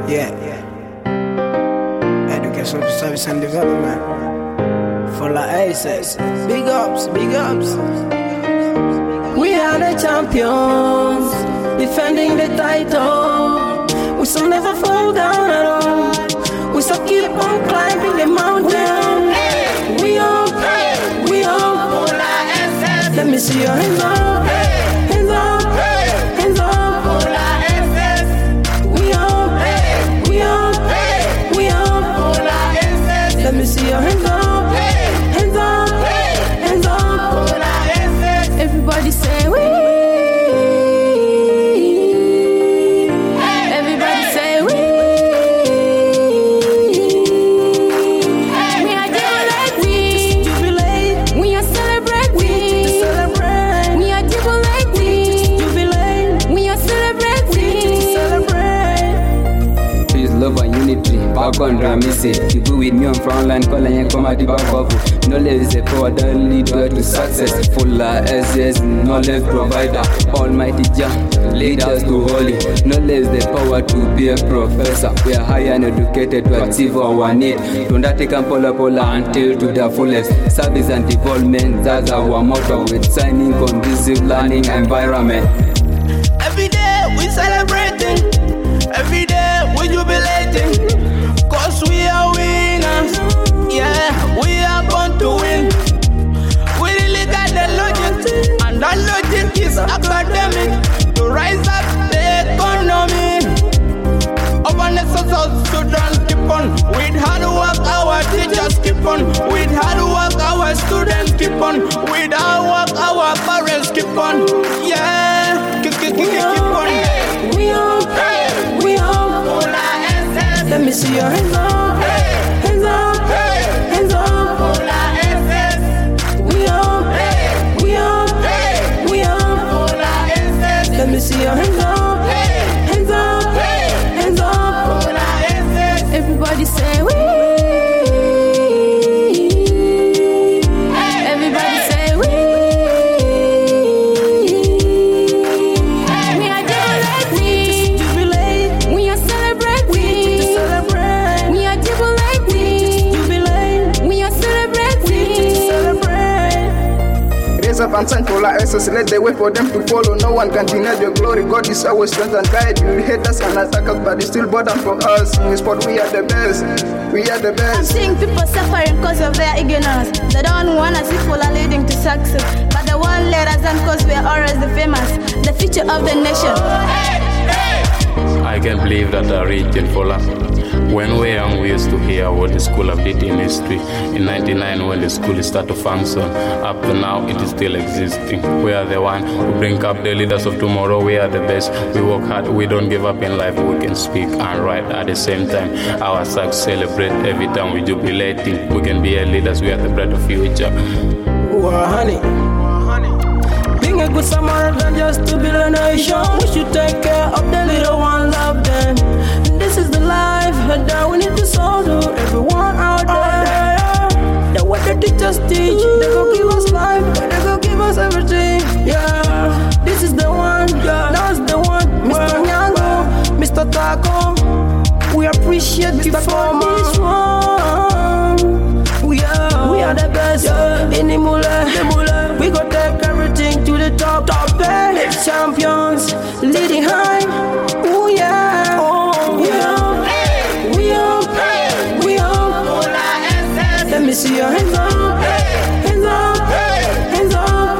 Yeah. Education Service and Development. For the ACES. Big ups, big ups. We are the champions, defending the title. We shall never fall down at all. We shall keep on climbing the mountain. We up, we up. Let me see your hands up, hands up, hands up. We up, we up, we up. Let me see your hands up, hands up, hands up. Everybody say we. Everybody say we. We are jubilate, we jubilate. We are celebrate, we celebrate. We are jubilate, we jubilate. We are celebrate, we celebrate. Peace, love and unity. Back on Ramisi. You go with me on front line, calling and come at the back of. Knowledge is a power that leads to success. Full SS, knowledge provider. Almighty Jah, lead us to holy. Knowledge is the power to be a professor. We are high and educated to achieve our need. Don't take and pola until to the fullest. Service and development, that's our motto. With signing conducive learning environment. Every day we celebrating. Every day we jubilating. Cause we are winners. Yeah, we are born to win. We really got the logic, and that logic is academic. To rise up the economy. Over the South Sudan keep on. With hard work our teachers keep on. With hard work our students keep on. With hard work our parents keep on. Yeah, keep on. We up, we up. Let me see your hands up, hands up, hands up. We up, we up, we up. Let me see your hands up, hands up, hands up. Everybody say we. Everybody say we. We are jubilate, we jubilate. We are celebrate, we celebrate. We are jubilate, we jubilate. We are celebrate, we celebrate. Raise up and sign for SS, let the way for them to follow. No one can deny your glory. God is our strength and guide. You hate us and attack us, but it's still bottom for us. In this sport, we are the best. We are the I'm best. seeing people suffering because of their ignorance. They don't want us people are leading to success, but they won't let us in because we are always the famous, the future of the nation. I can't believe that I reached in Fola. When we were young, we used to hear what the school have did in history. In 99, when the school started to function, up to now, it is still existing. We are the one who bring up the leaders of tomorrow. We are the best. We work hard. We don't give up in life. We can speak and write at the same time. Our songs celebrate every time we jubilating. We can be a leaders. We are the bright of future. Honey. Being a good Samaritan just to build a nation. We should take care of the little one, love them. This is the life that we need to solve to everyone out there. The way the teachers teach, they go give us life, they go give us everything. Yeah, this is the one, that's the one. Mr. Nyango, Mr. Taco, we appreciate you for this one. We are the best in the mule. We go take everything to the top. Champions, leading high. Oh yeah, we up, we up, we up. Let me see your hands up, hands up, hands up.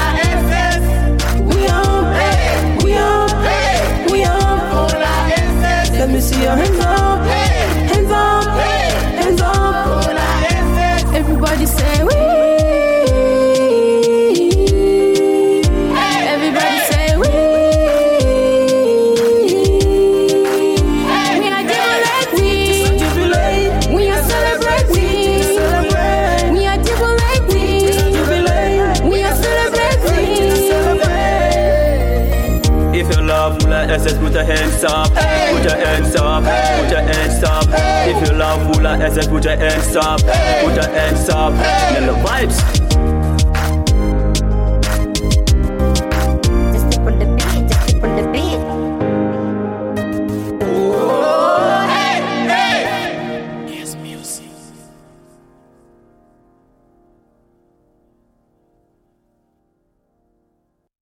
We up, we up, we up. Let me see your hands up, hands up, hands up. Everybody say we. Everybody say we. We are jubilate, we jubilate. We are celebrate, we celebrate. We are jubilate, we jubilate. We are celebrate, we celebrate. If you love Fula SS, put your hands up. Put your hands up. Put your hands up. If you love Fula SS, put your hands up. Put your hands up. And the vibes.